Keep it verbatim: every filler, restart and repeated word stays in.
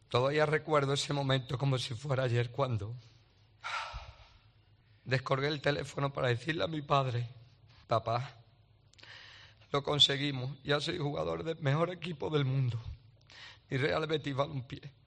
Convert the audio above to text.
Todavía recuerdo ese momento como si fuera ayer, cuando descolgué el teléfono para decirle a mi padre: papá, lo conseguimos, ya soy jugador del mejor equipo del mundo, y Real Betis Balompié.